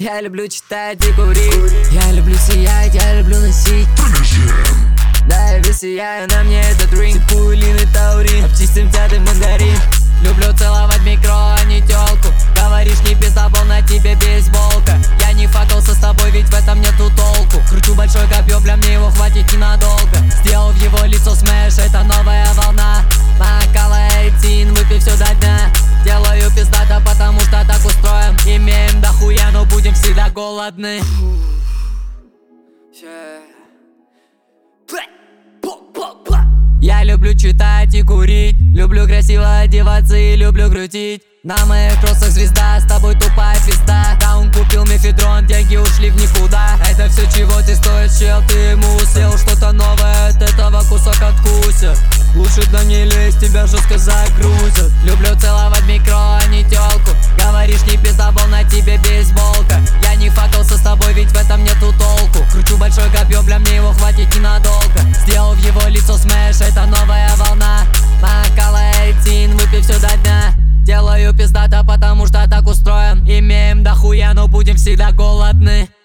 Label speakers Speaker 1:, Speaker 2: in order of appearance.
Speaker 1: Я люблю читать и курить. Я люблю сиять, я люблю носить. Да, я весь сияю, на мне этот ринг. Ципулин и таурин, обчистим взятый мандарин. Люблю целовать микро, а не тёлку. Говоришь, не пиздобол, на тебе бейсболка. Я не факался с тобой, ведь в этом нету толку. Кручу большое копье, бля, мне его хватит ненадолго. Сделал в его лицо смэш, это новая волна. Макала 18, выпей все до дня. Делаю пиздато, потому что так устроим. Имеем дохуя, но будем всегда голодны. Я люблю читать и курить. Люблю красиво одеваться и люблю крутить. На моих кроссах звезда, с тобой тупая пизда. Да, он купил мефедрон, деньги ушли в никуда. Это все, чего ты стоишь, чел, ты ему съел что-то новое, от этого кусок откусит. Лучше туда не лезь, тебя жестко загрузят. Люблю целовать микро, а не тёлку. Говоришь, не пиздобол, на тебе бейсболка. Я не факался с тобой, ведь в этом нету толку. Кручу большое копье, бля, мне его хватит ненадолго. Сделал в его лицо смэш, это новая волна. Макала 18, выпей все до дня. Делаю пиздато, потому что так устроим. Имеем дохуя, но будем всегда голодны.